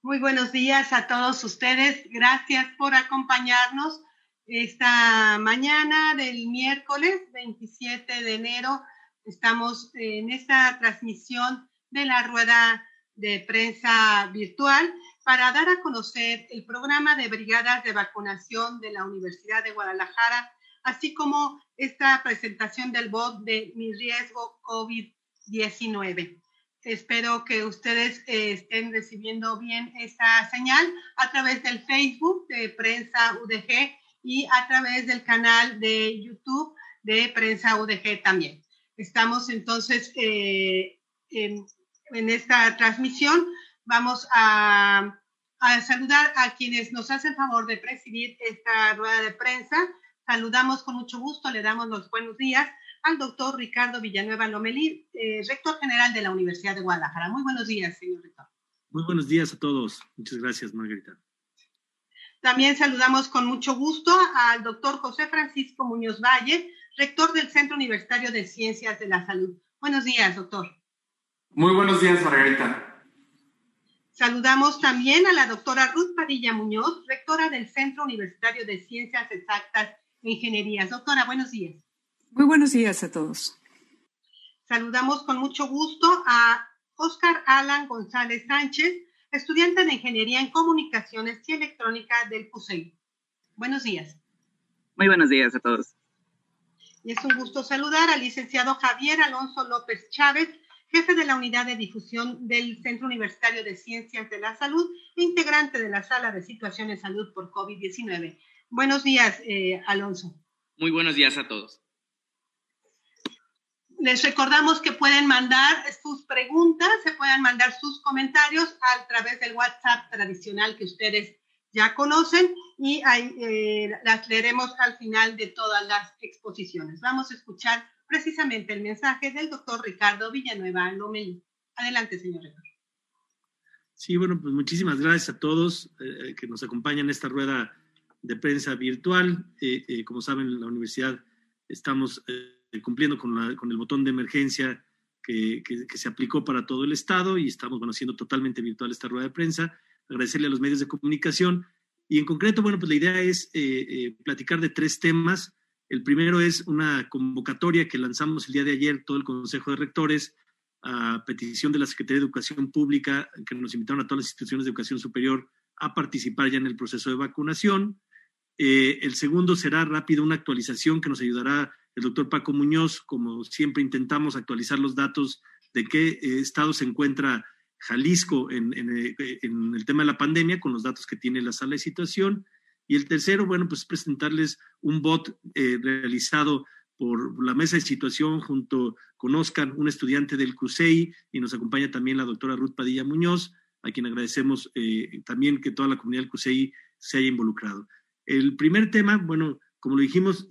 Muy buenos días a todos ustedes. Gracias por acompañarnos esta mañana del miércoles 27 de enero. Estamos en esta transmisión de la rueda de prensa virtual para dar a conocer el programa de brigadas de vacunación de la Universidad de Guadalajara, así como esta presentación del bot de Mi Riesgo COVID-19. Espero que ustedes estén recibiendo bien esta señal a través del Facebook de Prensa UDG y a través del canal de YouTube de Prensa UDG también. Estamos entonces en esta transmisión. Vamos a saludar a quienes nos hacen favor de presidir esta rueda de prensa. Saludamos con mucho gusto, le damos los buenos días al doctor Ricardo Villanueva Lomelí, rector general de la Universidad de Guadalajara. Muy buenos días, señor rector. Muy buenos días a todos. Muchas gracias, Margarita. También saludamos con mucho gusto al doctor José Francisco Muñoz Valle, rector del Centro Universitario de Ciencias de la Salud. Buenos días, doctor. Muy buenos días, Margarita. Saludamos también a la doctora Ruth Padilla Muñoz, rectora del Centro Universitario de Ciencias Exactas e Ingenierías. Doctora, buenos días. Muy buenos días a todos. Saludamos con mucho gusto a Óscar Alan González Sánchez, estudiante de Ingeniería en Comunicaciones y Electrónica del CUSEI. Buenos días. Muy buenos días a todos. Y es un gusto saludar al licenciado Javier Alonso López Chávez, jefe de la Unidad de Difusión del Centro Universitario de Ciencias de la Salud e integrante de la Sala de Situación en Salud por COVID-19. Buenos días, Alonso. Muy buenos días a todos. Les recordamos que pueden mandar sus preguntas, se pueden mandar sus comentarios a través del WhatsApp tradicional que ustedes ya conocen y las leeremos al final de todas las exposiciones. Vamos a escuchar precisamente el mensaje del doctor Ricardo Villanueva Lomelí. Adelante, señor rector. Sí, bueno, pues muchísimas gracias a todos que nos acompañan en esta rueda de prensa virtual. Como saben, en la universidad estamos cumpliendo con el botón de emergencia que se aplicó para todo el estado y estamos haciendo totalmente virtual esta rueda de prensa. Agradecerle a los medios de comunicación y en concreto, bueno, pues la idea es platicar de 3 temas. El primero es una convocatoria que lanzamos el día de ayer, todo el Consejo de Rectores, a petición de la Secretaría de Educación Pública, que nos invitaron a todas las instituciones de educación superior a participar ya en el proceso de vacunación. El segundo será rápido una actualización que nos ayudará el doctor Paco Muñoz. Como siempre intentamos actualizar los datos de qué estado se encuentra Jalisco en el tema de la pandemia con los datos que tiene la sala de situación. Y el tercero, bueno, pues presentarles un bot realizado por la mesa de situación junto con Óscar, un estudiante del CUSEI, y nos acompaña también la doctora Ruth Padilla Muñoz, a quien agradecemos también que toda la comunidad del CUSEI se haya involucrado. El primer tema, bueno, como lo dijimos,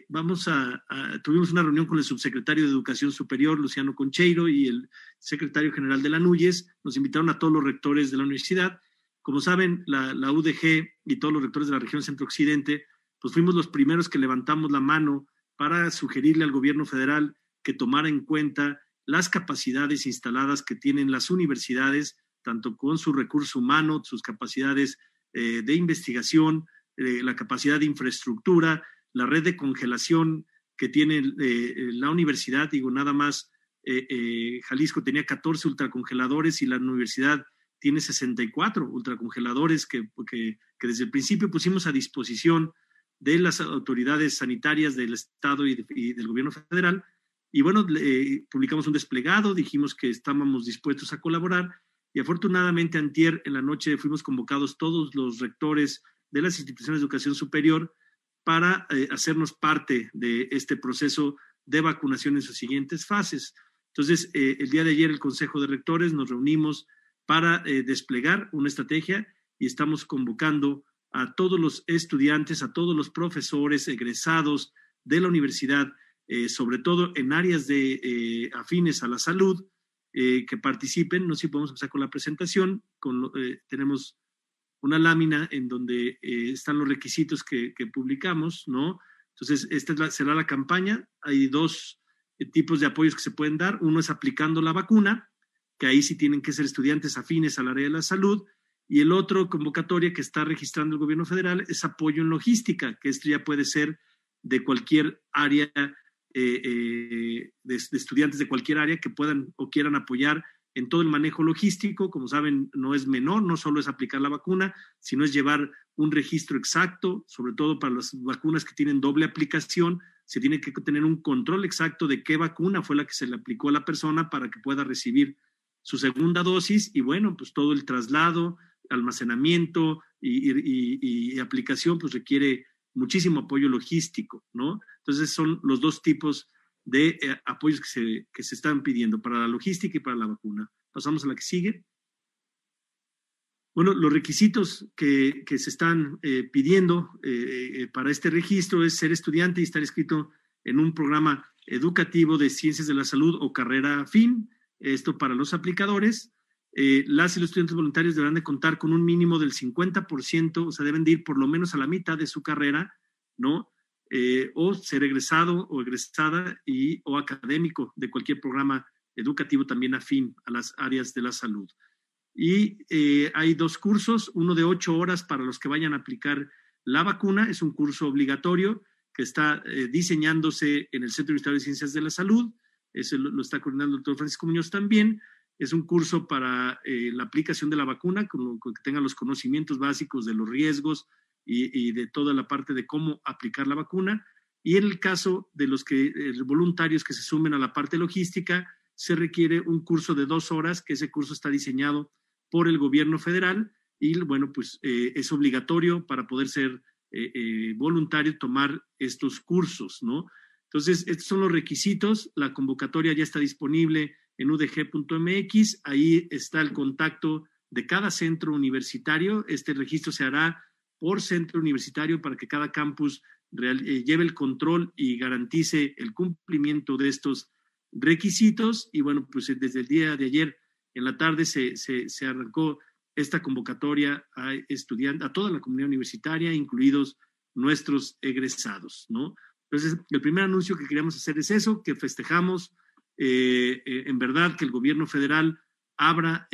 tuvimos una reunión con el subsecretario de Educación Superior, Luciano Concheiro, y el secretario general de la NUYES. Nos invitaron a todos los rectores de la universidad. Como saben, la UDG y todos los rectores de la región centro-occidente, pues fuimos los primeros que levantamos la mano para sugerirle al gobierno federal que tomara en cuenta las capacidades instaladas que tienen las universidades, tanto con su recurso humano, sus capacidades de investigación, la capacidad de infraestructura, la red de congelación que tiene la universidad. Digo, nada más Jalisco tenía 14 ultracongeladores y la universidad tiene 64 ultracongeladores que desde el principio pusimos a disposición de las autoridades sanitarias del Estado y del gobierno federal. Y bueno, publicamos un desplegado, dijimos que estábamos dispuestos a colaborar y afortunadamente antier en la noche fuimos convocados todos los rectores de las instituciones de educación superior para hacernos parte de este proceso de vacunación en sus siguientes fases. Entonces, el día de ayer el Consejo de Rectores nos reunimos para desplegar una estrategia y estamos convocando a todos los estudiantes, a todos los profesores egresados de la universidad, sobre todo en áreas afines a la salud, que participen. No sé si podemos empezar con la presentación. Tenemos una lámina en donde están los requisitos que publicamos, ¿no? Entonces, esta será la campaña. Hay 2 tipos de apoyos que se pueden dar. Uno es aplicando la vacuna, que ahí sí tienen que ser estudiantes afines al área de la salud, Y el otro convocatoria que está registrando el gobierno federal es apoyo en logística, que esto ya puede ser de cualquier área, de estudiantes de cualquier área que puedan o quieran apoyar en todo el manejo logístico. Como saben, no es menor, no solo es aplicar la vacuna, sino es llevar un registro exacto, sobre todo para las vacunas que tienen doble aplicación. Se tiene que tener un control exacto de qué vacuna fue la que se le aplicó a la persona para que pueda recibir su segunda dosis, y bueno, pues todo el traslado, almacenamiento y aplicación, pues requiere muchísimo apoyo logístico, ¿no? Entonces son los dos tipos de apoyos que se están pidiendo, para la logística y para la vacuna. Pasamos a la que sigue. Bueno, los requisitos que se están pidiendo para este registro es ser estudiante y estar inscrito en un programa educativo de ciencias de la salud o carrera afín. Esto para los aplicadores. Las y los estudiantes voluntarios deberán de contar con un mínimo del 50%, o sea, deben de ir por lo menos a la mitad de su carrera, ¿no? O ser egresado o egresada o académico de cualquier programa educativo también afín a las áreas de la salud. Y hay 2 cursos, uno de 8 horas para los que vayan a aplicar la vacuna, es un curso obligatorio que está diseñándose en el Centro Universitario de Ciencias de la Salud. Ese lo está coordinando el doctor Francisco Muñoz también. Es un curso para la aplicación de la vacuna, con que tengan los conocimientos básicos de los riesgos y de toda la parte de cómo aplicar la vacuna. Y en el caso de los voluntarios que se sumen a la parte logística, se requiere un curso de 2 horas, que ese curso está diseñado por el gobierno federal y, bueno, pues es obligatorio para poder ser voluntario tomar estos cursos, ¿no? Entonces, estos son los requisitos. La convocatoria ya está disponible en udg.mx. Ahí está el contacto de cada centro universitario. Este registro se hará por centro universitario para que cada campus lleve el control y garantice el cumplimiento de estos requisitos. Y bueno, pues desde el día de ayer en la tarde se arrancó esta convocatoria a toda la comunidad universitaria, incluidos nuestros egresados, ¿no? Entonces, el primer anuncio que queríamos hacer es eso, que festejamos en verdad que el gobierno federal abra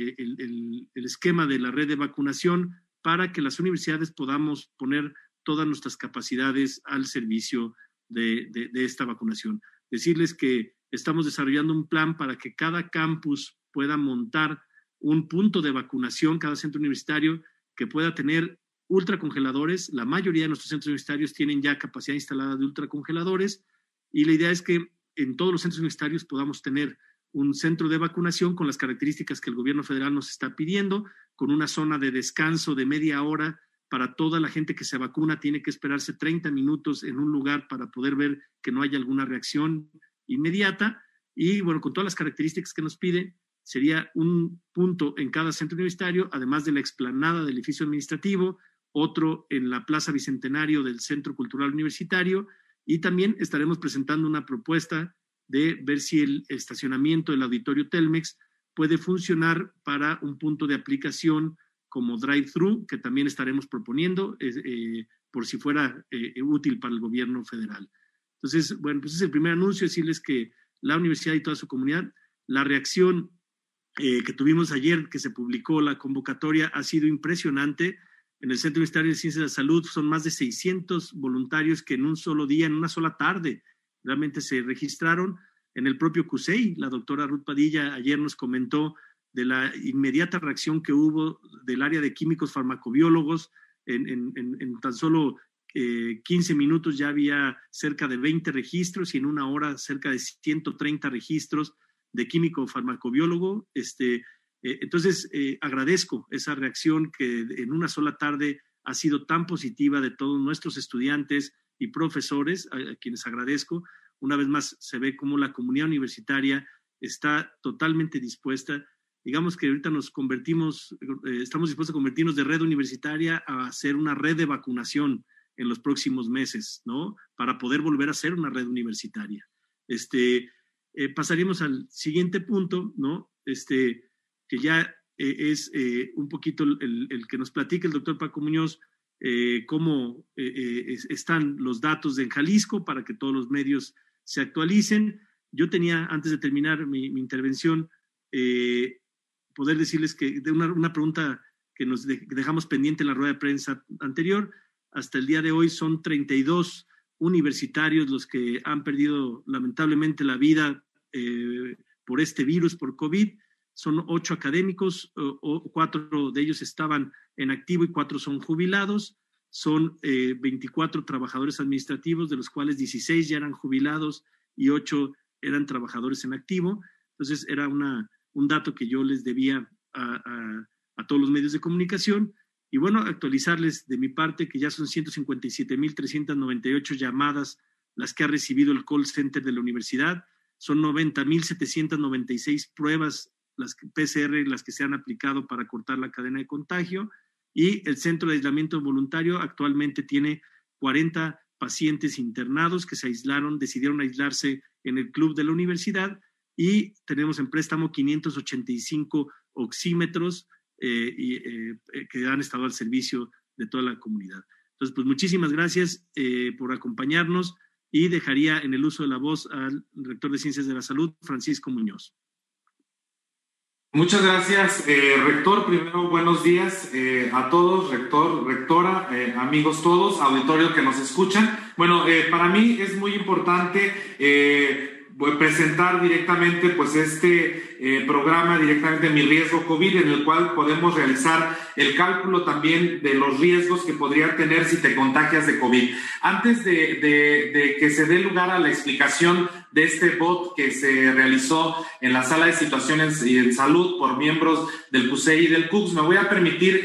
el esquema de la red de vacunación para que las universidades podamos poner todas nuestras capacidades al servicio de esta vacunación. Decirles que estamos desarrollando un plan para que cada campus pueda montar un punto de vacunación, cada centro universitario que pueda tener ultracongeladores. La mayoría de nuestros centros universitarios tienen ya capacidad instalada de ultracongeladores, y la idea es que en todos los centros universitarios podamos tener un centro de vacunación con las características que el gobierno federal nos está pidiendo, con una zona de descanso de media hora para toda la gente que se vacuna. Tiene que esperarse 30 minutos en un lugar para poder ver que no haya alguna reacción inmediata, y bueno, con todas las características que nos pide, sería un punto en cada centro universitario, además de la explanada del edificio administrativo, otro en la Plaza Bicentenario del Centro Cultural Universitario, y también estaremos presentando una propuesta de ver si el estacionamiento del Auditorio Telmex puede funcionar para un punto de aplicación como drive-thru, que también estaremos proponiendo por si fuera útil para el gobierno federal. Entonces, bueno, pues es el primer anuncio, decirles que la universidad y toda su comunidad, la reacción que tuvimos ayer, que se publicó la convocatoria, ha sido impresionante. En el Centro Universitario de Ciencias de la Salud son más de 600 voluntarios que en un solo día, en una sola tarde, realmente se registraron. En el propio CUSEI, la doctora Ruth Padilla ayer nos comentó de la inmediata reacción que hubo del área de químicos farmacobiólogos. En tan solo 15 minutos ya había cerca de 20 registros, y en una hora cerca de 130 registros de químico farmacobiólogo. Entonces, agradezco esa reacción que en una sola tarde ha sido tan positiva de todos nuestros estudiantes y profesores, a quienes agradezco. Una vez más, se ve cómo la comunidad universitaria está totalmente dispuesta. Digamos que ahorita estamos dispuestos a convertirnos de red universitaria a hacer una red de vacunación en los próximos meses, ¿no? Para poder volver a ser una red universitaria. Pasaríamos al siguiente punto, ¿no? Que ya es un poquito el que nos platica el doctor Paco Muñoz, cómo están los datos en Jalisco para que todos los medios se actualicen. Yo tenía, antes de terminar mi intervención, poder decirles que de una pregunta que nos dejamos pendiente en la rueda de prensa anterior. Hasta el día de hoy son 32 universitarios los que han perdido lamentablemente la vida por este virus, por COVID. Son 8 académicos, 4 de ellos estaban en activo y 4 son jubilados. Son 24 trabajadores administrativos, de los cuales 16 ya eran jubilados y 8 eran trabajadores en activo. Entonces era un dato que yo les debía a todos los medios de comunicación. Y bueno, actualizarles de mi parte que ya son 157,398 llamadas las que ha recibido el call center de la universidad. Son 90,796 pruebas, las PCR, las que se han aplicado para cortar la cadena de contagio. Y el centro de aislamiento voluntario actualmente tiene 40 pacientes internados que se aislaron, decidieron aislarse en el club de la universidad, y tenemos en préstamo 585 oxímetros que han estado al servicio de toda la comunidad. Entonces, pues muchísimas gracias por acompañarnos, y dejaría en el uso de la voz al rector de Ciencias de la Salud, Francisco Muñoz. Muchas gracias, rector. Primero, buenos días a todos, rector, rectora, amigos todos, auditorio que nos escuchan. Bueno, para mí es muy importante presentar directamente pues programa directamente Mi Riesgo COVID, en el cual podemos realizar el cálculo también de los riesgos que podrían tener si te contagias de COVID. Antes de que se dé lugar a la explicación de este bot que se realizó en la sala de situaciones y en salud por miembros del CUSEI y del CUCS, me voy a permitir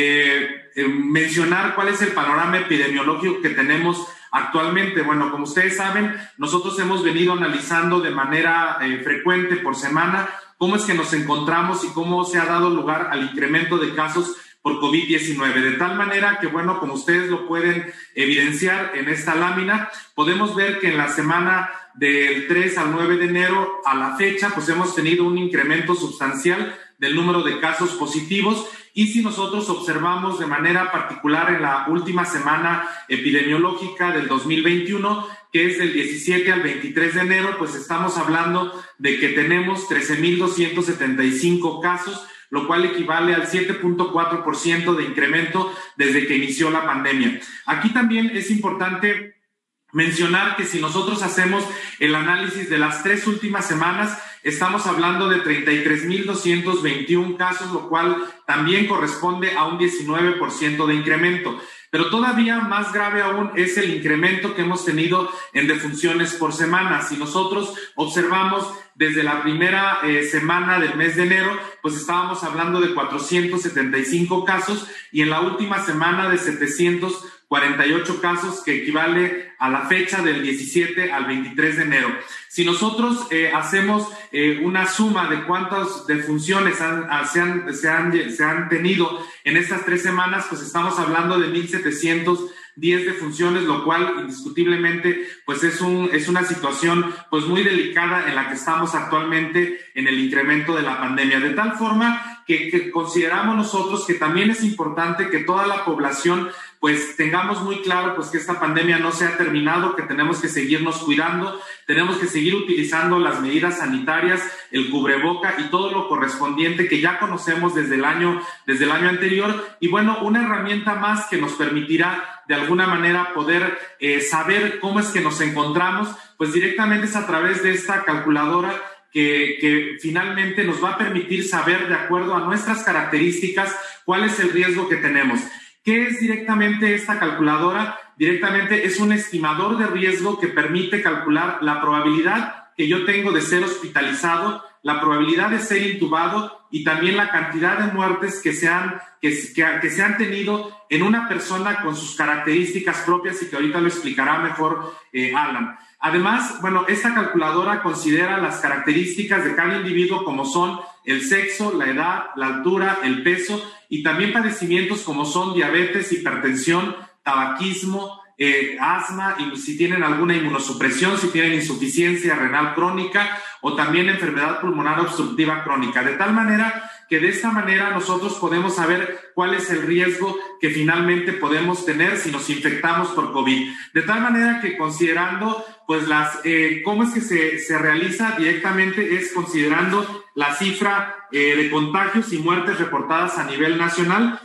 mencionar cuál es el panorama epidemiológico que tenemos actualmente. Bueno, como ustedes saben, nosotros hemos venido analizando de manera frecuente por semana cómo es que nos encontramos y cómo se ha dado lugar al incremento de casos por COVID-19. De tal manera que, bueno, como ustedes lo pueden evidenciar en esta lámina, podemos ver que en la semana del 3 al 9 de enero a la fecha, pues hemos tenido un incremento sustancial del número de casos positivos. Y si nosotros observamos de manera particular en la última semana epidemiológica del 2021, que es del 17 al 23 de enero, pues estamos hablando de que tenemos 13,275 casos, lo cual equivale al 7.4% de incremento desde que inició la pandemia. Aquí también es importante mencionar que si nosotros hacemos el análisis de las 3 últimas semanas, estamos hablando de 33,221 casos, lo cual también corresponde a un 19% de incremento. Pero todavía más grave aún es el incremento que hemos tenido en defunciones por semana. Si nosotros observamos desde la primera semana del mes de enero, pues estábamos hablando de 475 casos, y en la última semana de 748 casos, que equivale a la fecha del 17 al 23 de enero. Si nosotros hacemos una suma de cuántas defunciones se han tenido en estas 3 semanas, pues estamos hablando de 1,710 defunciones, lo cual indiscutiblemente pues es una situación pues muy delicada en la que estamos actualmente en el incremento de la pandemia, de tal forma que consideramos nosotros que también es importante que toda la población pues tengamos muy claro pues que esta pandemia no se ha terminado, que tenemos que seguirnos cuidando, tenemos que seguir utilizando las medidas sanitarias, el cubreboca y todo lo correspondiente que ya conocemos desde el año anterior. Y bueno, una herramienta más que nos permitirá de alguna manera poder saber cómo es que nos encontramos, pues directamente es a través de esta calculadora que finalmente nos va a permitir saber, de acuerdo a nuestras características, cuál es el riesgo que tenemos. ¿Qué es directamente esta calculadora? Directamente es un estimador de riesgo que permite calcular la probabilidad que yo tengo de ser hospitalizado, la probabilidad de ser intubado y también la cantidad de muertes que se han tenido en una persona con sus características propias, y que ahorita lo explicará mejor Alan. Además, bueno, esta calculadora considera las características de cada individuo, como son el sexo, la edad, la altura, el peso, y también padecimientos como son diabetes, hipertensión, tabaquismo, asma, y si tienen alguna inmunosupresión, si tienen insuficiencia renal crónica o también enfermedad pulmonar obstructiva crónica. De tal manera que de esta manera nosotros podemos saber cuál es el riesgo que finalmente podemos tener si nos infectamos por COVID. De tal manera que considerando pues cómo es que se realiza directamente, es considerando la cifra de contagios y muertes reportadas a nivel nacional,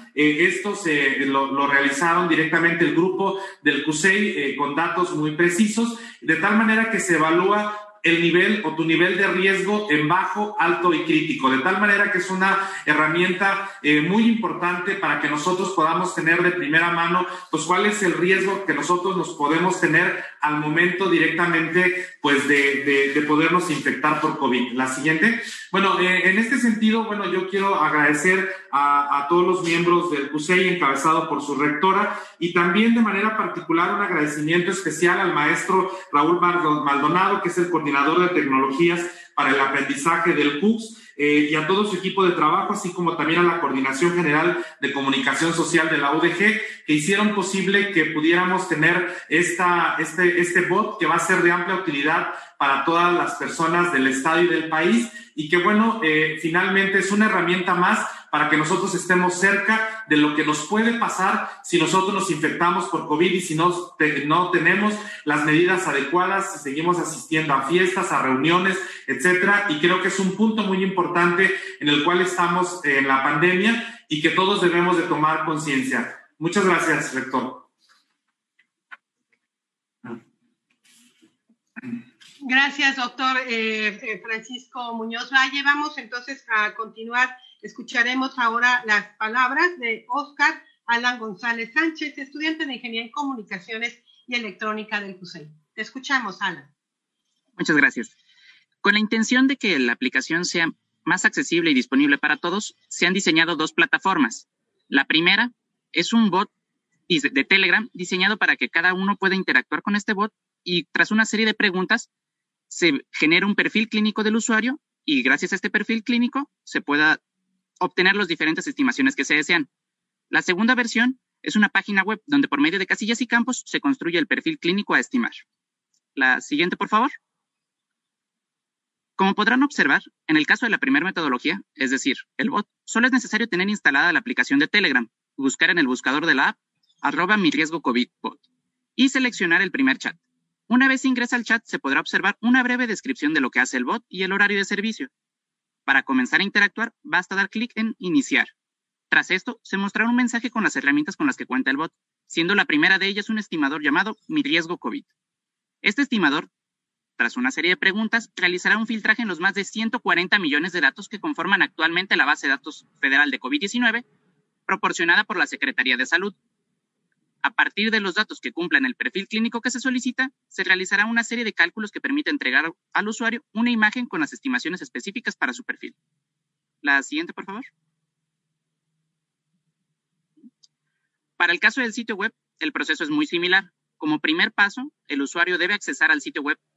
Esto lo realizaron directamente el grupo del CUSEI con datos muy precisos, de tal manera que se evalúa el nivel o tu nivel de riesgo en bajo, alto y crítico, de tal manera que es una herramienta muy importante para que nosotros podamos tener de primera mano pues cuál es el riesgo que nosotros nos podemos tener al momento directamente pues de podernos infectar por COVID. La siguiente. Bueno, en este sentido, bueno, yo quiero agradecer a todos los miembros del CUSEI encabezado por su rectora y también de manera particular un agradecimiento especial al maestro Raúl Maldonado, que es el coordinador de tecnologías para el aprendizaje del CUCS, y a todo su equipo de trabajo, así como también a la Coordinación General de Comunicación Social de la UDG, que hicieron posible que pudiéramos tener este bot que va a ser de amplia utilidad para todas las personas del estado y del país, y que bueno, finalmente es una herramienta más para que nosotros estemos cerca de lo que nos puede pasar si nosotros nos infectamos por COVID y si no tenemos las medidas adecuadas, si seguimos asistiendo a fiestas, a reuniones, etcétera. Y creo que es un punto muy importante en el cual estamos en la pandemia y que todos debemos de tomar conciencia. Muchas gracias, rector. Gracias, doctor Francisco Muñoz Valle. Vamos entonces a continuar. Escucharemos ahora las palabras de Óscar Alan González Sánchez, estudiante de Ingeniería en Comunicaciones y Electrónica del CUSEI. Te escuchamos, Alan. Muchas gracias. Con la intención de que la aplicación sea más accesible y disponible para todos, se han diseñado dos plataformas. La primera es un bot de Telegram diseñado para que cada uno pueda interactuar con este bot y tras una serie de preguntas se genera un perfil clínico del usuario y gracias a este perfil clínico se pueda obtener las diferentes estimaciones que se desean. La segunda versión es una página web donde por medio de casillas y campos se construye el perfil clínico a estimar. La siguiente, por favor. Como podrán observar, en el caso de la primera metodología, es decir, el bot, solo es necesario tener instalada la aplicación de Telegram, buscar en el buscador de la app @miliesgocovidbot y seleccionar el primer chat. Una vez ingresa al chat, se podrá observar una breve descripción de lo que hace el bot y el horario de servicio. Para comenzar a interactuar, basta dar clic en Iniciar. Tras esto, se mostrará un mensaje con las herramientas con las que cuenta el bot, siendo la primera de ellas un estimador llamado Mi Riesgo COVID. Este estimador, tras una serie de preguntas, realizará un filtraje en los más de 140 millones de datos que conforman actualmente la base de datos federal de COVID-19, proporcionada por la Secretaría de Salud. A partir de los datos que cumplan el perfil clínico que se solicita, se realizará una serie de cálculos que permite entregar al usuario una imagen con las estimaciones específicas para su perfil. La siguiente, por favor. Para el caso del sitio web, el proceso es muy similar. Como primer paso, el usuario debe accesar al sitio web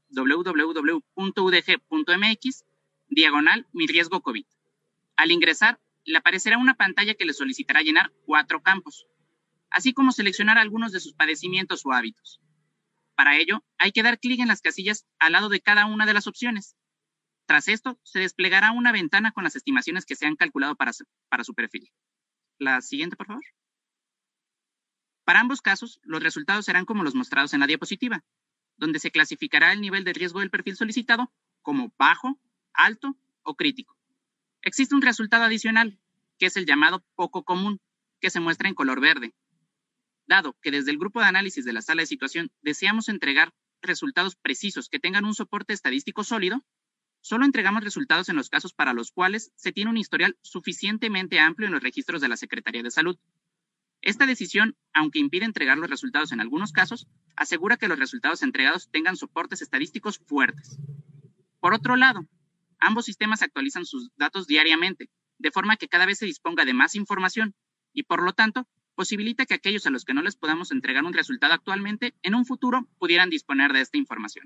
www.udg.mx/Mi Riesgo COVID. Al ingresar, le aparecerá una pantalla que le solicitará llenar 4 campos, así como seleccionar algunos de sus padecimientos o hábitos. Para ello, hay que dar clic en las casillas al lado de cada una de las opciones. Tras esto, se desplegará una ventana con las estimaciones que se han calculado para su perfil. La siguiente, por favor. Para ambos casos, los resultados serán como los mostrados en la diapositiva, donde se clasificará el nivel de riesgo del perfil solicitado como bajo, alto o crítico. Existe un resultado adicional, que es el llamado poco común, que se muestra en color verde. Dado que desde el grupo de análisis de la sala de situación deseamos entregar resultados precisos que tengan un soporte estadístico sólido, solo entregamos resultados en los casos para los cuales se tiene un historial suficientemente amplio en los registros de la Secretaría de Salud. Esta decisión, aunque impide entregar los resultados en algunos casos, asegura que los resultados entregados tengan soportes estadísticos fuertes. Por otro lado, ambos sistemas actualizan sus datos diariamente, de forma que cada vez se disponga de más información y, por lo tanto, posibilita que aquellos a los que no les podamos entregar un resultado actualmente, en un futuro pudieran disponer de esta información.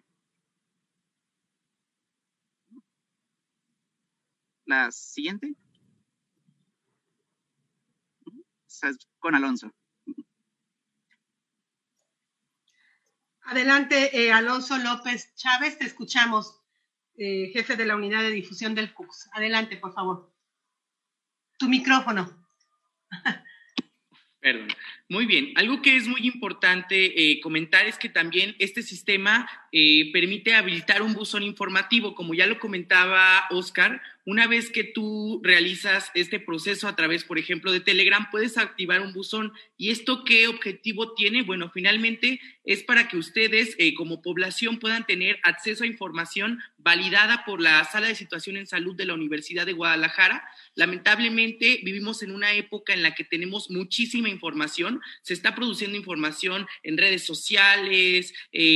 La siguiente. Con Alonso. Adelante, Alonso López Chávez, te escuchamos, jefe de la unidad de difusión del CUCS. Adelante, por favor. Tu micrófono. Perdón. Muy bien. Algo que es muy importante comentar es que también este sistema permite habilitar un buzón informativo. Como ya lo comentaba Óscar, una vez que tú realizas este proceso a través, por ejemplo, de Telegram, puedes activar un buzón. ¿Y esto qué objetivo tiene? Bueno, finalmente es para que ustedes como población puedan tener acceso a información validada por la Sala de Situación en Salud de la Universidad de Guadalajara. Lamentablemente vivimos en una época en la que tenemos muchísima información, se está produciendo información en redes sociales,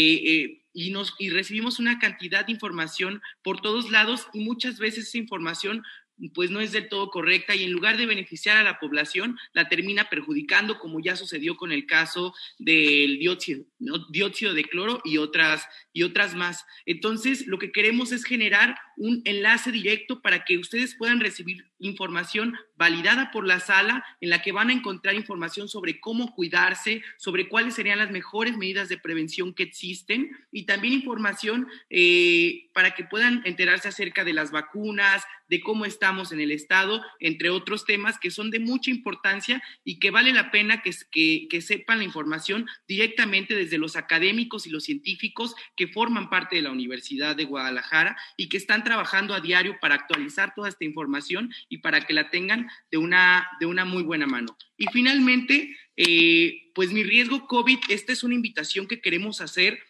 y recibimos una cantidad de información por todos lados y muchas veces esa información pues no es del todo correcta y en lugar de beneficiar a la población, la termina perjudicando, como ya sucedió con el caso del dióxido de cloro y otras más. Entonces, lo que queremos es generar un enlace directo para que ustedes puedan recibir información validada por la sala, en la que van a encontrar información sobre cómo cuidarse, sobre cuáles serían las mejores medidas de prevención que existen y también información para que puedan enterarse acerca de las vacunas, de cómo estamos en el estado, entre otros temas que son de mucha importancia y que vale la pena que sepan la información directamente desde los académicos y los científicos que forman parte de la Universidad de Guadalajara y que están trabajando a diario para actualizar toda esta información y para que la tengan de una muy buena mano. Y finalmente, pues Mi Riesgo COVID, esta es una invitación que queremos hacer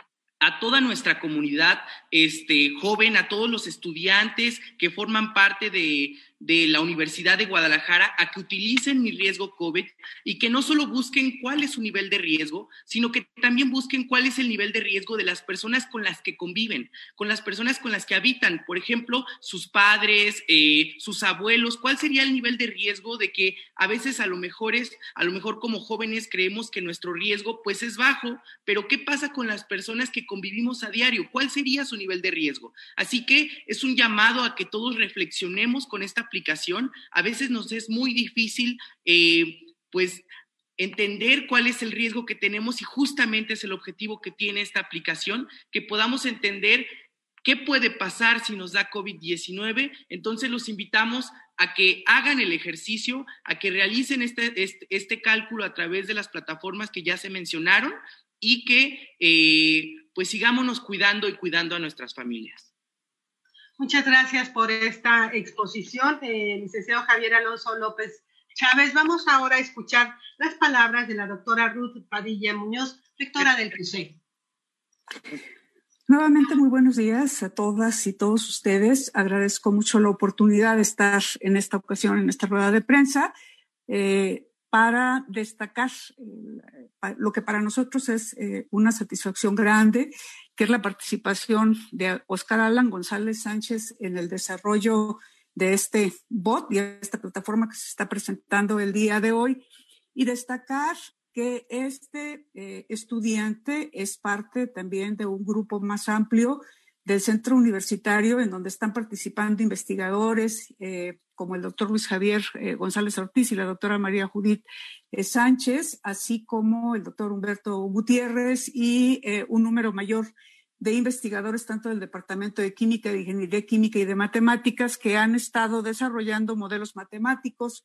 a toda nuestra comunidad joven, a todos los estudiantes que forman parte de la Universidad de Guadalajara, a que utilicen Mi Riesgo COVID y que no solo busquen cuál es su nivel de riesgo, sino que también busquen cuál es el nivel de riesgo de las personas con las que conviven, con las personas con las que habitan, por ejemplo, sus padres, sus abuelos. ¿Cuál sería el nivel de riesgo de que a veces a lo mejor como jóvenes creemos que nuestro riesgo pues es bajo, pero qué pasa con las personas que convivimos a diario? ¿Cuál sería su nivel de riesgo? Así que es un llamado a que todos reflexionemos con esta aplicación. A veces nos es muy difícil pues entender cuál es el riesgo que tenemos y justamente es el objetivo que tiene esta aplicación, que podamos entender qué puede pasar si nos da COVID-19. Entonces los invitamos a que hagan el ejercicio, a que realicen este cálculo a través de las plataformas que ya se mencionaron y que pues sigámonos cuidando y cuidando a nuestras familias. Muchas gracias por esta exposición, licenciado Javier Alonso López Chávez. Vamos ahora a escuchar las palabras de la doctora Ruth Padilla Muñoz, rectora del CUSEI. Nuevamente, muy buenos días a todas y todos ustedes. Agradezco mucho la oportunidad de estar en esta ocasión, en esta rueda de prensa, para destacar lo que para nosotros es una satisfacción grande, que es la participación de Oscar Alan González Sánchez en el desarrollo de este bot y esta plataforma que se está presentando el día de hoy, y destacar que este estudiante es parte también de un grupo más amplio del centro universitario en donde están participando investigadores como el doctor Luis Javier González Ortiz y la doctora María Judith Sánchez, así como el doctor Humberto Gutiérrez y un número mayor de investigadores tanto del Departamento de Química, de Ingeniería Química y de Matemáticas que han estado desarrollando modelos matemáticos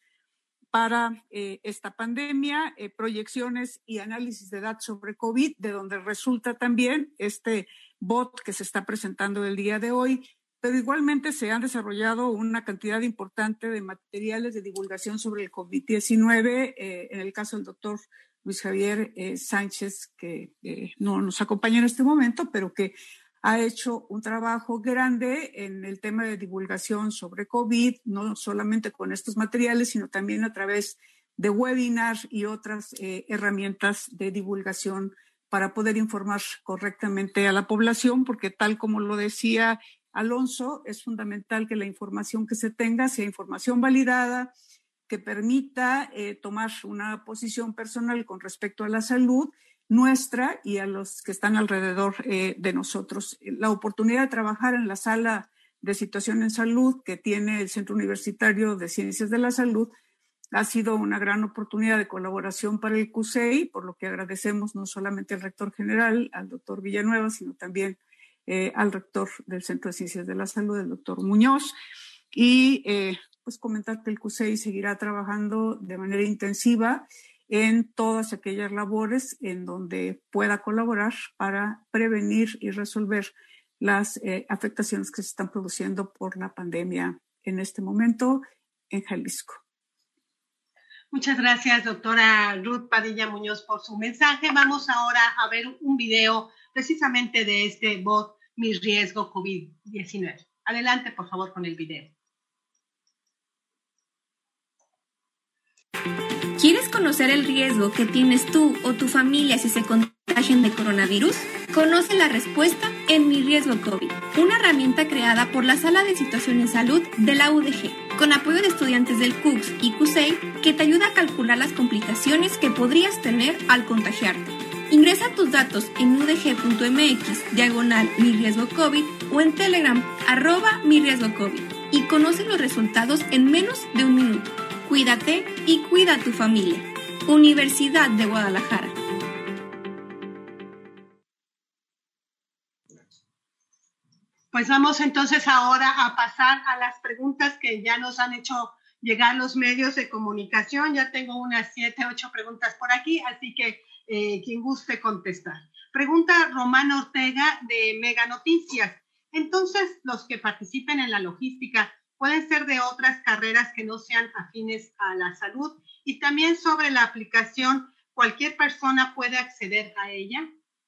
para esta pandemia, proyecciones y análisis de datos sobre COVID, de donde resulta también este bot que se está presentando el día de hoy, pero igualmente se han desarrollado una cantidad importante de materiales de divulgación sobre el COVID-19, en el caso del doctor Luis Javier Sánchez, que no nos acompaña en este momento, pero que ha hecho un trabajo grande en el tema de divulgación sobre COVID, no solamente con estos materiales, sino también a través de webinars y otras herramientas de divulgación para poder informar correctamente a la población, porque tal como lo decía Alonso, es fundamental que la información que se tenga sea información validada, que permita tomar una posición personal con respecto a la salud nuestra y a los que están alrededor de nosotros. La oportunidad de trabajar en la sala de situación en salud que tiene el Centro Universitario de Ciencias de la Salud ha sido una gran oportunidad de colaboración para el CUSEI, por lo que agradecemos no solamente al rector general, al doctor Villanueva, sino también al rector del Centro de Ciencias de la Salud, el doctor Muñoz, y pues comentar que el CUSEI seguirá trabajando de manera intensiva en todas aquellas labores en donde pueda colaborar para prevenir y resolver las afectaciones que se están produciendo por la pandemia en este momento en Jalisco. Muchas gracias, doctora Ruth Padilla Muñoz, por su mensaje. Vamos ahora a ver un video precisamente de este bot Mi Riesgo COVID-19. Adelante, por favor, con el video. ¿Quieres conocer el riesgo que tienes tú o tu familia si se contagian de coronavirus? Conoce la respuesta en Mi Riesgo COVID, una herramienta creada por la Sala de Situación en Salud de la UDG, con apoyo de estudiantes del CUCS y CUSEI, que te ayuda a calcular las complicaciones que podrías tener al contagiarte. Ingresa tus datos en udg.mx/Mi Riesgo COVID o en Telegram @Mi Riesgo COVID y conoce los resultados en menos de un minuto. Cuídate y cuida a tu familia. Universidad de Guadalajara. Pues vamos entonces ahora a pasar a las preguntas que ya nos han hecho llegar los medios de comunicación. Ya tengo unas 7, 8 preguntas por aquí, así que quien guste contestar. Pregunta Román Ortega de Mega Noticias. Entonces, los que participen en la logística pueden ser de otras carreras que no sean afines a la salud, y también sobre la aplicación, ¿cualquier persona puede acceder a ella?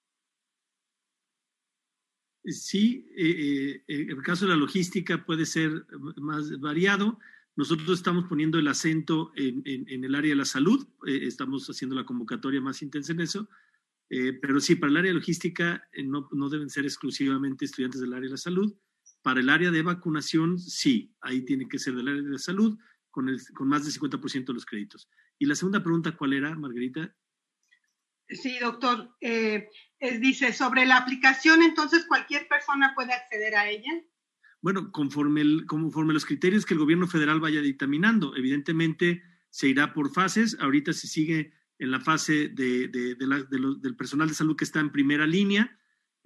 Sí, el caso de la logística puede ser más variado. Nosotros estamos poniendo el acento en el área de la salud, estamos haciendo la convocatoria más intensa en eso, pero sí, para el área de logística no deben ser exclusivamente estudiantes del área de la salud. Para el área de vacunación, sí, ahí tiene que ser del área de la salud con más del 50% de los créditos. Y la segunda pregunta, ¿cuál era, Margarita? Sí, doctor. Dice, sobre la aplicación, entonces, ¿cualquier persona puede acceder a ella? Bueno, conforme los criterios que el gobierno federal vaya dictaminando, evidentemente se irá por fases. Ahorita se sigue en la fase del personal de salud que está en primera línea.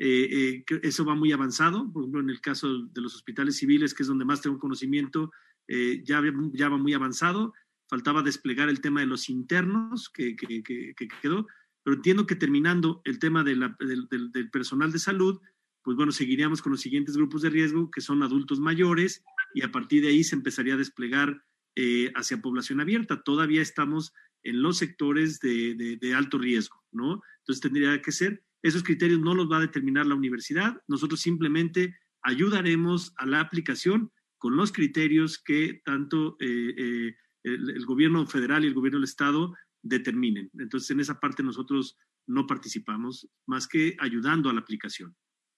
Eso va muy avanzado. Por ejemplo, en el caso de los hospitales civiles, que es donde más tengo conocimiento, ya va muy avanzado. Faltaba desplegar el tema de los internos que quedó, pero entiendo que terminando el tema del personal de salud, pues bueno, seguiríamos con los siguientes grupos de riesgo, que son adultos mayores, y a partir de ahí se empezaría a desplegar hacia población abierta. Todavía estamos en los sectores de alto riesgo, ¿no? Entonces tendría que ser, esos criterios no los va a determinar la universidad, nosotros simplemente ayudaremos a la aplicación con los criterios que tanto el gobierno federal y el gobierno del estado determinen. Entonces, en esa parte nosotros no participamos, más que ayudando a la aplicación.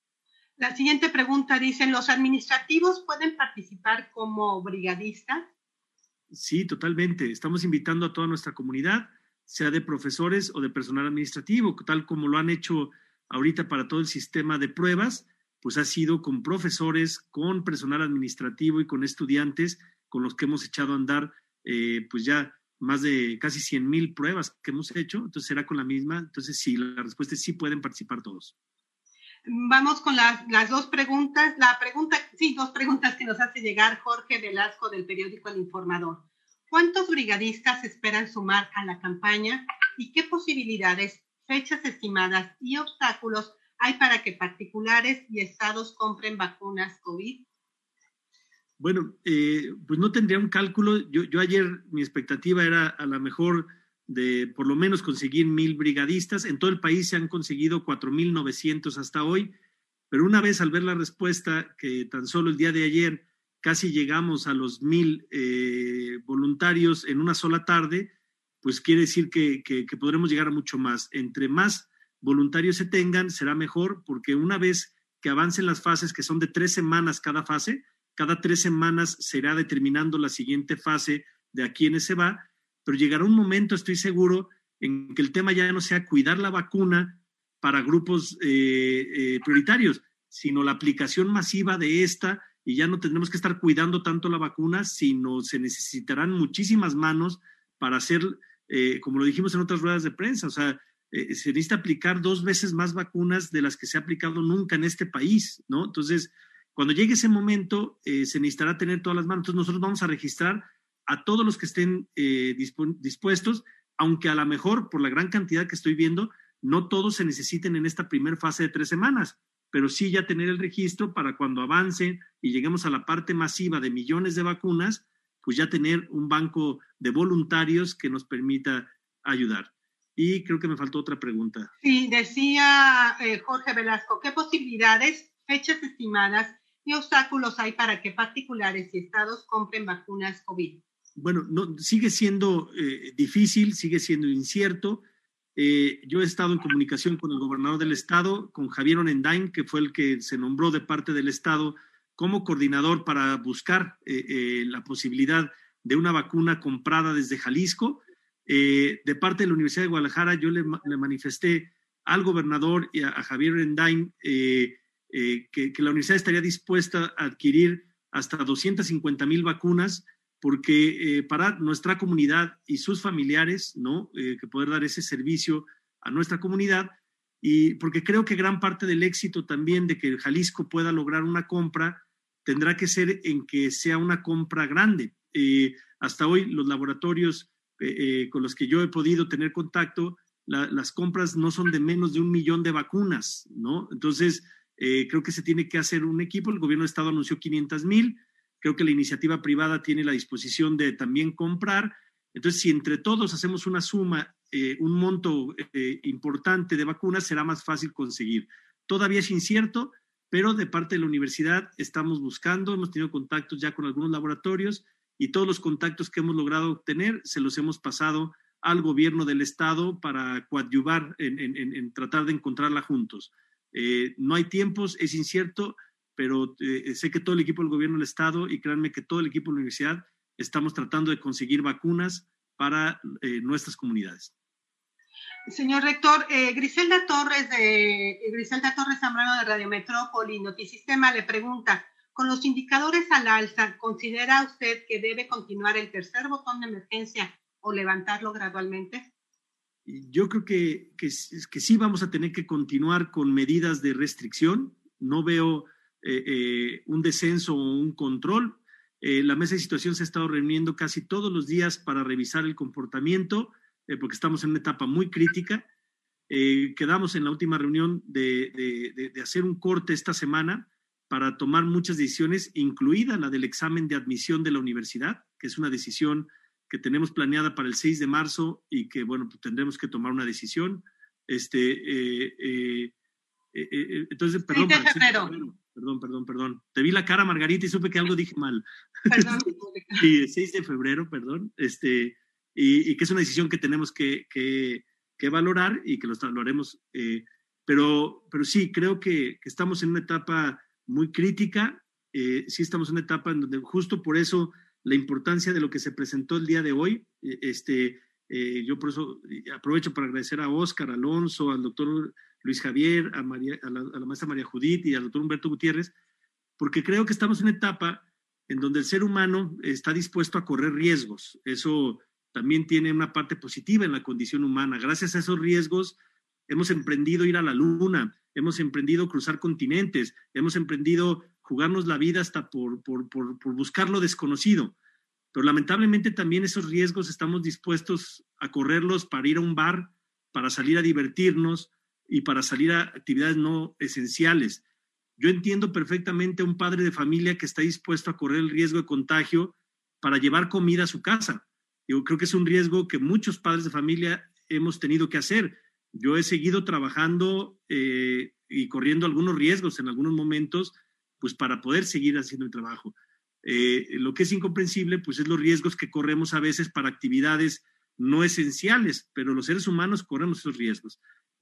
La siguiente pregunta dice, ¿los administrativos pueden participar como brigadistas? Sí, totalmente. Estamos invitando a toda nuestra comunidad, sea de profesores o de personal administrativo, tal como lo han hecho ahorita para todo el sistema de pruebas, pues ha sido con profesores, con personal administrativo y con estudiantes con los que hemos echado a andar, pues ya más de casi 100,000 pruebas que hemos hecho, entonces será con la misma. Entonces sí, la respuesta es sí, pueden participar todos. Vamos con las dos preguntas. Dos preguntas que nos hace llegar Jorge Velasco del periódico El Informador. ¿Cuántos brigadistas esperan sumar a la campaña y qué posibilidades, fechas estimadas y obstáculos hay para que particulares y estados compren vacunas COVID? Bueno, pues no tendría un cálculo. Yo ayer mi expectativa era a lo mejor de por lo menos conseguir 1,000 brigadistas. En todo el país se han conseguido 4,900 hasta hoy, pero una vez al ver la respuesta que tan solo el día de ayer casi llegamos a los 1,000 voluntarios en una sola tarde, pues quiere decir que podremos llegar a mucho más. Entre más voluntarios se tengan, será mejor, porque una vez que avancen las fases, que son de 3 semanas cada fase, cada 3 semanas se irá determinando la siguiente fase de a quiénes se va, pero llegará un momento, estoy seguro, en que el tema ya no sea cuidar la vacuna para grupos prioritarios, sino la aplicación masiva de esta, y ya no tendremos que estar cuidando tanto la vacuna, sino se necesitarán muchísimas manos para hacer, como lo dijimos en otras ruedas de prensa, o sea, se necesita aplicar 2 veces más vacunas de las que se ha aplicado nunca en este país, ¿no? Entonces, cuando llegue ese momento, se necesitará tener todas las manos. Entonces, nosotros vamos a registrar a todos los que estén dispuestos, aunque a lo mejor, por la gran cantidad que estoy viendo, no todos se necesiten en esta primera fase de 3 semanas. pero sí ya tener el registro para cuando avance y lleguemos a la parte masiva de millones de vacunas, pues ya tener un banco de voluntarios que nos permita ayudar. Y creo que me faltó otra pregunta. Sí, decía Jorge Velasco, ¿qué posibilidades, fechas estimadas y obstáculos hay para que particulares y estados compren vacunas COVID? Bueno, no, sigue siendo difícil, sigue siendo incierto. Yo he estado en comunicación con el gobernador del estado, con Javier Orendain, que fue el que se nombró de parte del estado como coordinador para buscar la posibilidad de una vacuna comprada desde Jalisco. De parte de la Universidad de Guadalajara, yo le manifesté al gobernador y a Javier Orendain que la universidad estaría dispuesta a adquirir hasta 250,000 vacunas, porque para nuestra comunidad y sus familiares, ¿no? Que poder dar ese servicio a nuestra comunidad, y porque creo que gran parte del éxito también de que Jalisco pueda lograr una compra tendrá que ser en que sea una compra grande. Hasta hoy los laboratorios con los que yo he podido tener contacto, las compras no son de menos de 1 millón de vacunas, ¿no? Entonces, creo que se tiene que hacer un equipo. El gobierno del estado anunció 500,000. Creo que la iniciativa privada tiene la disposición de también comprar. Entonces, si entre todos hacemos una suma, un monto importante de vacunas, será más fácil conseguir. Todavía es incierto, pero de parte de la universidad estamos buscando, hemos tenido contactos ya con algunos laboratorios y todos los contactos que hemos logrado obtener se los hemos pasado al gobierno del estado para coadyuvar en tratar de encontrarla juntos. No hay tiempos, es incierto, pero sé que todo el equipo del gobierno del estado, y créanme que todo el equipo de la universidad, estamos tratando de conseguir vacunas para nuestras comunidades. Señor rector, Griselda Torres Zambrano de Radio Metrópoli, Notisistema, le pregunta, con los indicadores al alza, ¿considera usted que debe continuar el tercer botón de emergencia o levantarlo gradualmente? Yo creo que sí vamos a tener que continuar con medidas de restricción. No veo un descenso o un control. La mesa de situación se ha estado reuniendo casi todos los días para revisar el comportamiento, porque estamos en una etapa muy crítica. Quedamos en la última reunión de hacer un corte esta semana para tomar muchas decisiones, incluida la del examen de admisión de la universidad, que es una decisión que tenemos planeada para el 6 de marzo y que, bueno, pues tendremos que tomar una decisión. Entonces, perdón. 6 de febrero. Perdón. Te vi la cara, Margarita, y supe que algo dije mal. Perdón. Sí, 6 de febrero, perdón. Y que es una decisión que tenemos que valorar y que lo haremos. Pero sí, creo que estamos en una etapa muy crítica. Sí estamos en una etapa en donde justo por eso la importancia de lo que se presentó el día de hoy. Yo por eso aprovecho para agradecer a Óscar Alonso, al doctor Luis Javier, a la maestra María Judith y al doctor Humberto Gutiérrez, porque creo que estamos en una etapa en donde el ser humano está dispuesto a correr riesgos. Eso también tiene una parte positiva en la condición humana. Gracias a esos riesgos hemos emprendido ir a la luna, hemos emprendido cruzar continentes, hemos emprendido jugarnos la vida hasta por buscar lo desconocido. Pero lamentablemente también esos riesgos estamos dispuestos a correrlos para ir a un bar, para salir a divertirnos y para salir a actividades no esenciales. Yo entiendo perfectamente a un padre de familia que está dispuesto a correr el riesgo de contagio para llevar comida a su casa. Yo creo que es un riesgo que muchos padres de familia hemos tenido que hacer. Yo he seguido trabajando y corriendo algunos riesgos en algunos momentos, pues para poder seguir haciendo el trabajo. Lo que es incomprensible, pues es los riesgos que corremos a veces para actividades no esenciales, pero los seres humanos corremos esos riesgos.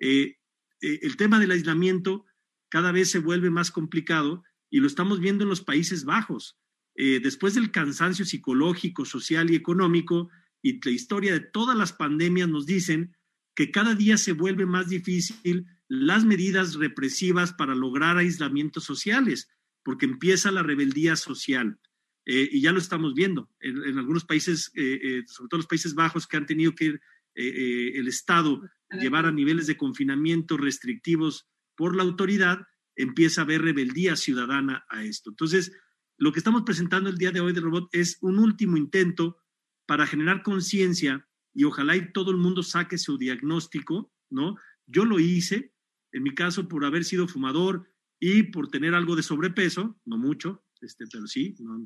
El tema del aislamiento cada vez se vuelve más complicado y lo estamos viendo en los Países Bajos. Después del cansancio psicológico, social y económico, y la historia de todas las pandemias nos dicen que cada día se vuelve más difícil las medidas represivas para lograr aislamientos sociales, porque empieza la rebeldía social. Y ya lo estamos viendo en algunos países, sobre todo los Países Bajos, que han tenido que el Estado llevar a niveles de confinamiento restrictivos por la autoridad, empieza a haber rebeldía ciudadana a esto. Entonces, lo que estamos presentando el día de hoy de Robot es un último intento para generar conciencia y ojalá y todo el mundo saque su diagnóstico, ¿no? Yo lo hice, en mi caso, por haber sido fumador y por tener algo de sobrepeso, no mucho, pero sí, no,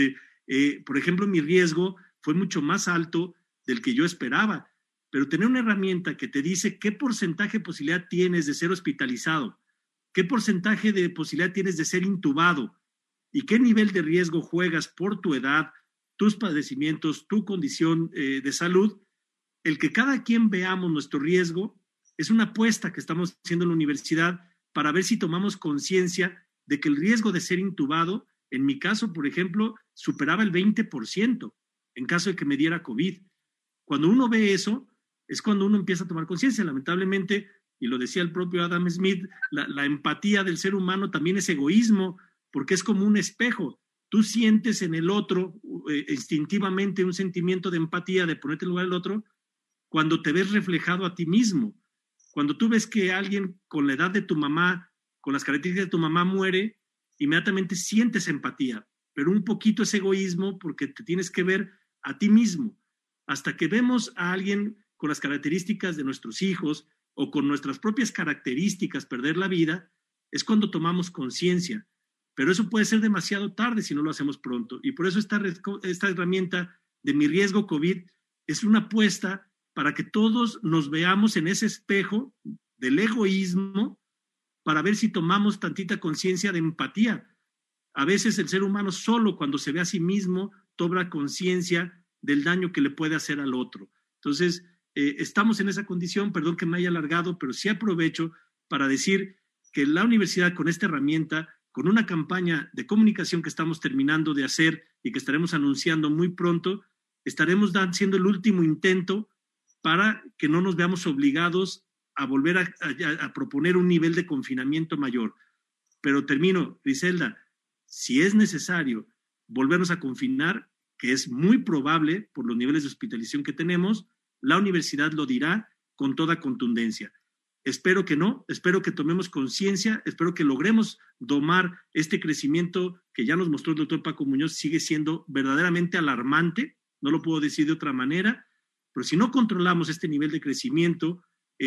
por ejemplo, mi riesgo fue mucho más alto del que yo esperaba, pero tener una herramienta que te dice qué porcentaje de posibilidad tienes de ser hospitalizado, qué porcentaje de posibilidad tienes de ser intubado y qué nivel de riesgo juegas por tu edad, tus padecimientos, tu condición de salud, el que cada quien veamos nuestro riesgo es una apuesta que estamos haciendo en la universidad para ver si tomamos conciencia de que el riesgo de ser intubado, en mi caso, por ejemplo, superaba el 20% en caso de que me diera COVID. Cuando uno ve eso, es cuando uno empieza a tomar conciencia. Lamentablemente, y lo decía el propio Adam Smith, la empatía del ser humano también es egoísmo, porque es como un espejo. Tú sientes en el otro instintivamente un sentimiento de empatía, de ponerte en lugar del otro, cuando te ves reflejado a ti mismo. Cuando tú ves que alguien con la edad de tu mamá, con las características de tu mamá muere, inmediatamente sientes empatía, pero un poquito es egoísmo porque te tienes que ver a ti mismo. Hasta que vemos a alguien con las características de nuestros hijos o con nuestras propias características perder la vida, es cuando tomamos conciencia. Pero eso puede ser demasiado tarde si no lo hacemos pronto. Y por eso esta herramienta de Mi Riesgo COVID es una apuesta para que todos nos veamos en ese espejo del egoísmo para ver si tomamos tantita conciencia de empatía. A veces el ser humano solo cuando se ve a sí mismo toma conciencia del daño que le puede hacer al otro. Entonces, estamos en esa condición, perdón que me haya alargado, pero sí aprovecho para decir que la universidad con esta herramienta, con una campaña de comunicación que estamos terminando de hacer y que estaremos anunciando muy pronto, estaremos haciendo el último intento para que no nos veamos obligados a volver a proponer un nivel de confinamiento mayor. Pero termino, Griselda, si es necesario volvernos a confinar, que es muy probable por los niveles de hospitalización que tenemos, la universidad lo dirá con toda contundencia. Espero que no, espero que tomemos conciencia, espero que logremos domar este crecimiento que ya nos mostró el doctor Paco Muñoz, sigue siendo verdaderamente alarmante, no lo puedo decir de otra manera, pero si no controlamos este nivel de crecimiento,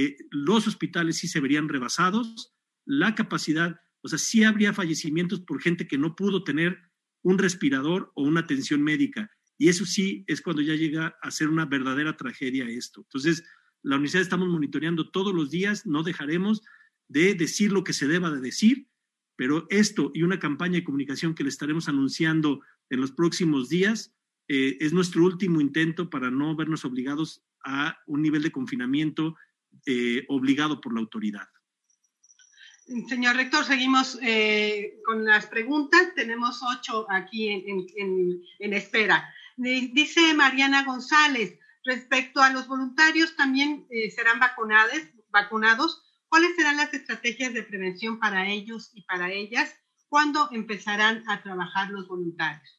los hospitales sí se verían rebasados, la capacidad, o sea, sí habría fallecimientos por gente que no pudo tener un respirador o una atención médica, y eso sí es cuando ya llega a ser una verdadera tragedia esto. Entonces, la universidad estamos monitoreando todos los días, no dejaremos de decir lo que se deba de decir, pero esto y una campaña de comunicación que le estaremos anunciando en los próximos días es nuestro último intento para no vernos obligados a un nivel de confinamiento obligado por la autoridad. Señor rector, seguimos con las preguntas. Tenemos 8 aquí en espera. Dice Mariana González, respecto a los voluntarios, también serán vacunados. ¿Cuáles serán las estrategias de prevención para ellos y para ellas? ¿Cuándo empezarán a trabajar los voluntarios?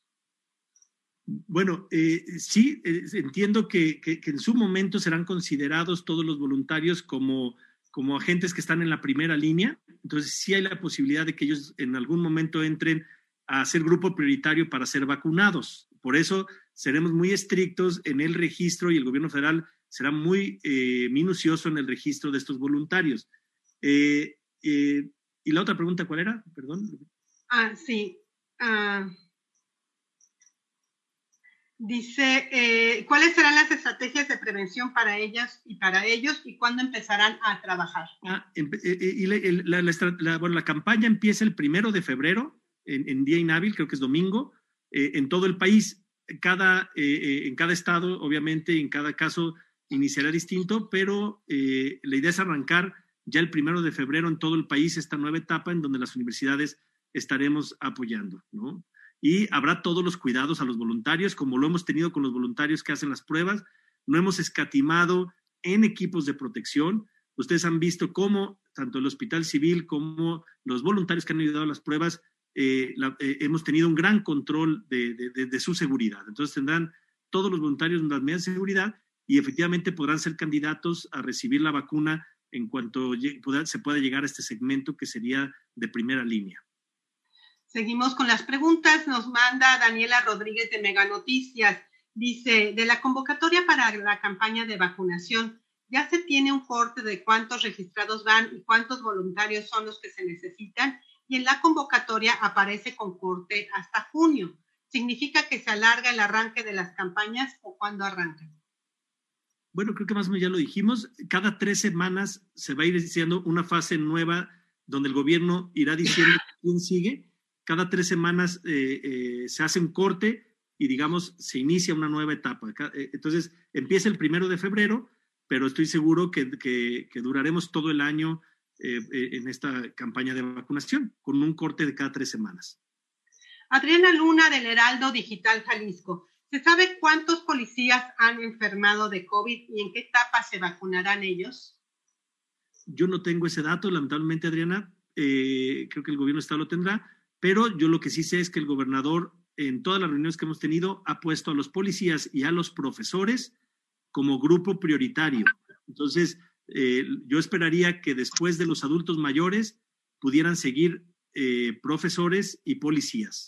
Bueno, sí, entiendo que en su momento serán considerados todos los voluntarios como agentes que están en la primera línea. Entonces, sí hay la posibilidad de que ellos en algún momento entren a ser grupo prioritario para ser vacunados. Por eso seremos muy estrictos en el registro y el gobierno federal será muy minucioso en el registro de estos voluntarios. ¿Y la otra pregunta cuál era? Perdón. Sí. Dice, ¿cuáles serán las estrategias de prevención para ellas y para ellos y cuándo empezarán a trabajar? La campaña empieza el 1 de febrero, en día inhábil, creo que es domingo, en todo el país. En cada estado, obviamente, en cada caso iniciará distinto, pero la idea es arrancar ya el 1 de febrero en todo el país esta nueva etapa en donde las universidades estaremos apoyando, ¿no? Y habrá todos los cuidados a los voluntarios, como lo hemos tenido con los voluntarios que hacen las pruebas. No hemos escatimado en equipos de protección. Ustedes han visto cómo tanto el Hospital Civil como los voluntarios que han ayudado a las pruebas, hemos tenido un gran control de su seguridad. Entonces tendrán todos los voluntarios las medidas de seguridad y efectivamente podrán ser candidatos a recibir la vacuna en cuanto se pueda llegar a este segmento que sería de primera línea. Seguimos con las preguntas. Nos manda Daniela Rodríguez de Mega Noticias. Dice, de la convocatoria para la campaña de vacunación, ¿ya se tiene un corte de cuántos registrados van y cuántos voluntarios son los que se necesitan? y en la convocatoria aparece con corte hasta junio. ¿Significa que se alarga el arranque de las campañas o cuándo arrancan? Bueno, creo que más o menos ya lo dijimos. Cada 3 semanas se va a ir diciendo una fase nueva donde el gobierno irá diciendo quién sigue. Cada 3 semanas se hace un corte y, digamos, se inicia una nueva etapa. Entonces, empieza el 1 de febrero, pero estoy seguro que duraremos todo el año en esta campaña de vacunación, con un corte de cada 3 semanas. Adriana Luna, del Heraldo Digital Jalisco. ¿Se sabe cuántos policías han enfermado de COVID y en qué etapa se vacunarán ellos? Yo no tengo ese dato, lamentablemente, Adriana. Creo que el gobierno estado lo tendrá, pero yo lo que sí sé es que el gobernador, en todas las reuniones que hemos tenido, ha puesto a los policías y a los profesores como grupo prioritario. Entonces, yo esperaría que después de los adultos mayores pudieran seguir profesores y policías.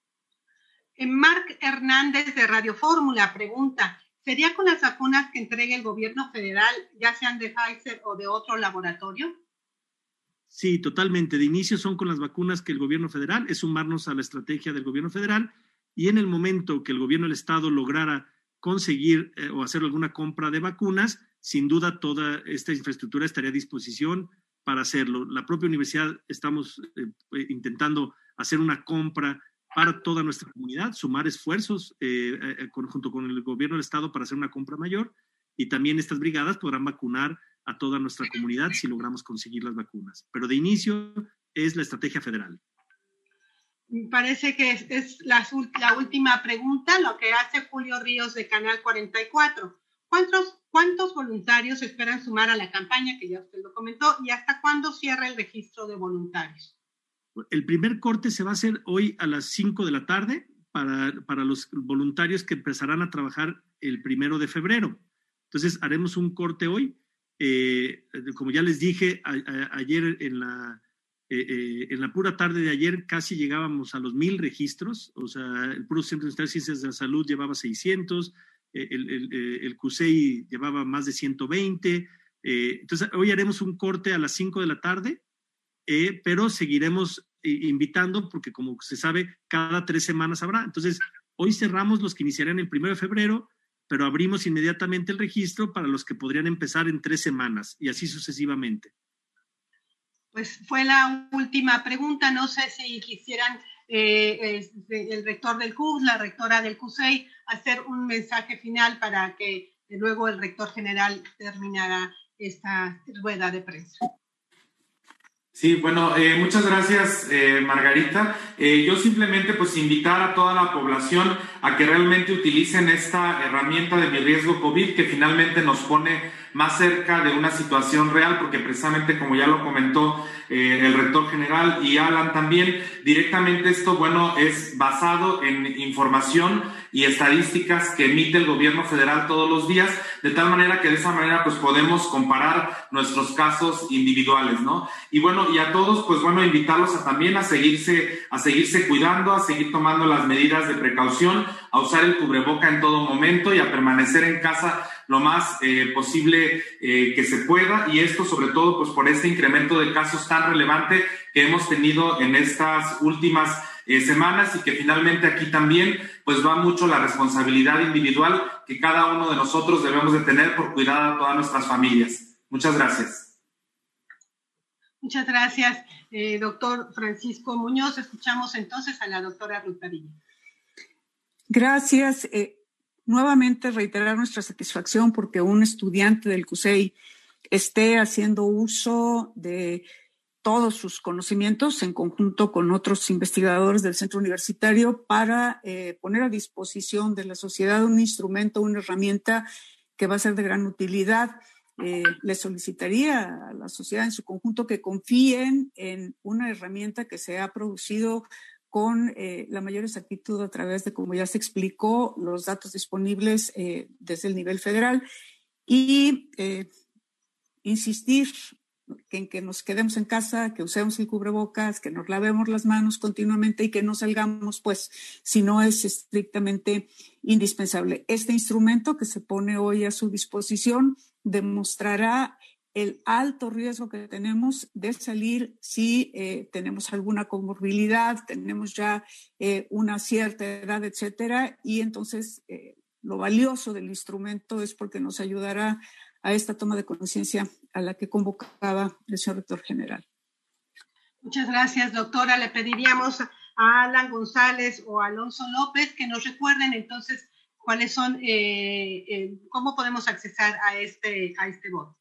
Marc Hernández, de Radio Fórmula, pregunta, ¿sería con las vacunas que entregue el gobierno federal, ya sean de Pfizer o de otro laboratorio? Sí, totalmente. De inicio son con las vacunas que el gobierno federal, es sumarnos a la estrategia del gobierno federal, y en el momento que el gobierno del estado lograra conseguir o hacer alguna compra de vacunas, sin duda toda esta infraestructura estaría a disposición para hacerlo. La propia universidad estamos intentando hacer una compra para toda nuestra comunidad, sumar esfuerzos junto con el gobierno del estado para hacer una compra mayor, y también estas brigadas podrán vacunar a toda nuestra comunidad si logramos conseguir las vacunas. Pero de inicio es la estrategia federal. Parece que es la última pregunta, lo que hace Julio Ríos de Canal 44. ¿Cuántos voluntarios esperan sumar a la campaña, que ya usted lo comentó, y hasta cuándo cierra el registro de voluntarios? El primer corte se va a hacer hoy a las 5 de la tarde para los voluntarios que empezarán a trabajar el 1 de febrero. Entonces, haremos un corte hoy. Como ya les dije, ayer en la pura tarde de ayer casi llegábamos a los 1,000 registros. O sea, el puro Centro Nacional de Ciencias de la Salud llevaba 600, el CUSEI llevaba más de 120. Entonces, hoy haremos un corte a las 5 de la tarde. Pero seguiremos invitando porque, como se sabe, cada 3 semanas habrá. Entonces, hoy cerramos los que iniciarán el 1 de febrero, pero abrimos inmediatamente el registro para los que podrían empezar en 3 semanas y así sucesivamente. Pues fue la última pregunta. No sé si quisieran el rector del CUS, la rectora del CUSEI, hacer un mensaje final para que luego el rector general terminara esta rueda de prensa. Sí, bueno, muchas gracias, Margarita. Yo simplemente pues invitar a toda la población a que realmente utilicen esta herramienta de Mi Riesgo COVID, que finalmente nos pone más cerca de una situación real, porque precisamente, como ya lo comentó el rector general y Alan también, directamente esto, bueno, es basado en información y estadísticas que emite el gobierno federal todos los días, de tal manera que de esa manera pues podemos comparar nuestros casos individuales, ¿no? Y bueno, y a todos, pues bueno, invitarlos también a seguirse cuidando, a seguir tomando las medidas de precaución, a usar el cubreboca en todo momento y a permanecer en casa lo más posible que se pueda, y esto sobre todo pues por este incremento de casos tan relevante que hemos tenido en estas últimas semanas, y que finalmente aquí también pues va mucho la responsabilidad individual que cada uno de nosotros debemos de tener por cuidar a todas nuestras familias. Muchas gracias. Muchas gracias, doctor Francisco Muñoz. Escuchamos entonces a la doctora Ruth Padilla. Gracias. Nuevamente reiterar nuestra satisfacción porque un estudiante del CUSEI esté haciendo uso de todos sus conocimientos en conjunto con otros investigadores del centro universitario para poner a disposición de la sociedad un instrumento, una herramienta que va a ser de gran utilidad. Le solicitaría a la sociedad en su conjunto que confíen en una herramienta que se ha producido con la mayor exactitud a través de, como ya se explicó, los datos disponibles desde el nivel federal, y insistir en que nos quedemos en casa, que usemos el cubrebocas, que nos lavemos las manos continuamente y que no salgamos, pues, si no es estrictamente indispensable. Este instrumento que se pone hoy a su disposición demostrará el alto riesgo que tenemos de salir si tenemos alguna comorbilidad, tenemos ya una cierta edad, etcétera, y entonces lo valioso del instrumento es porque nos ayudará a esta toma de conciencia a la que convocaba el señor rector general. Muchas gracias, doctora. Le pediríamos a Alan González o a Alonso López que nos recuerden entonces cuáles son, cómo podemos accesar a este bot.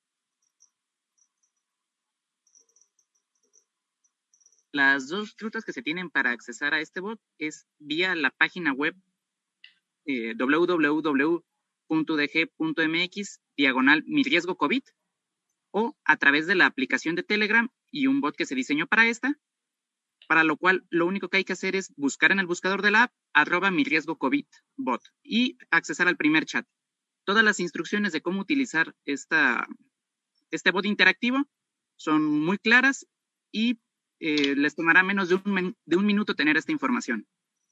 Las dos rutas que se tienen para accesar a este bot es vía la página web www.udg.mx/mi-riesgo-COVID o a través de la aplicación de Telegram y un bot que se diseñó para esta, para lo cual lo único que hay que hacer es buscar en el buscador de la app @mi-riesgo-COVID bot y accesar al primer chat. Todas las instrucciones de cómo utilizar este bot interactivo son muy claras y les tomará menos de un minuto tener esta información.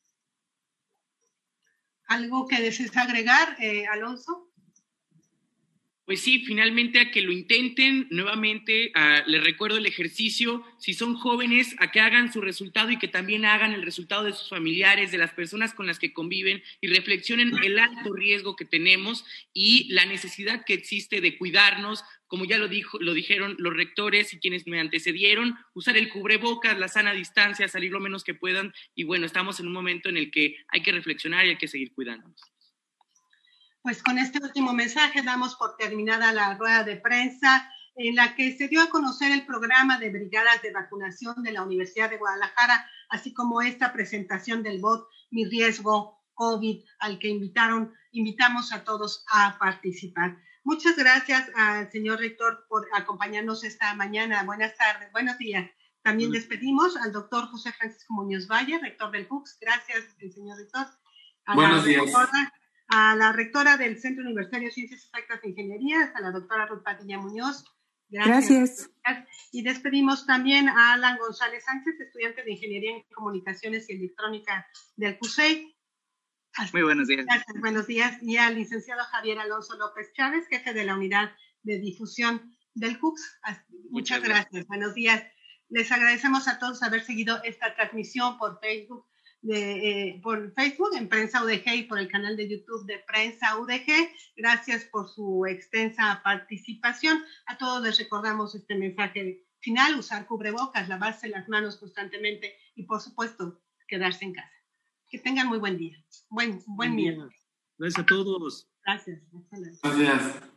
¿Algo que desees agregar, Alonso? Pues sí, finalmente a que lo intenten nuevamente, les recuerdo el ejercicio, si son jóvenes, a que hagan su resultado y que también hagan el resultado de sus familiares, de las personas con las que conviven y reflexionen el alto riesgo que tenemos y la necesidad que existe de cuidarnos, como ya lo dijeron los rectores y quienes me antecedieron, usar el cubrebocas, la sana distancia, salir lo menos que puedan y bueno, estamos en un momento en el que hay que reflexionar y hay que seguir cuidándonos. Pues con este último mensaje damos por terminada la rueda de prensa en la que se dio a conocer el programa de brigadas de vacunación de la Universidad de Guadalajara, así como esta presentación del bot Mi Riesgo COVID, al que invitamos a todos a participar. Muchas gracias al señor rector por acompañarnos esta mañana. Buenas tardes, buenos días. También despedimos al doctor José Francisco Muñoz Valle, rector del CUCS. Gracias, señor rector. Buenos días. A la rectora del Centro Universitario de Ciencias Exactas e Ingenierías, a la doctora Ruth Padilla Muñoz. Gracias. Y despedimos también a Alan González Sánchez, estudiante de Ingeniería en Comunicaciones y Electrónica del CUSEI. Muy buenos días. Gracias, buenos días. Y al licenciado Javier Alonso López Chávez, jefe de la Unidad de Difusión del CUCS. Muchas gracias. Buenos días. Les agradecemos a todos haber seguido esta transmisión por Facebook, en Prensa UDG y por el canal de YouTube de Prensa UDG. Gracias por su extensa participación. A todos les recordamos este mensaje final: usar cubrebocas, lavarse las manos constantemente y, por supuesto, quedarse en casa. Que tengan muy buen día. Buen miércoles. Gracias a todos. Gracias. Gracias.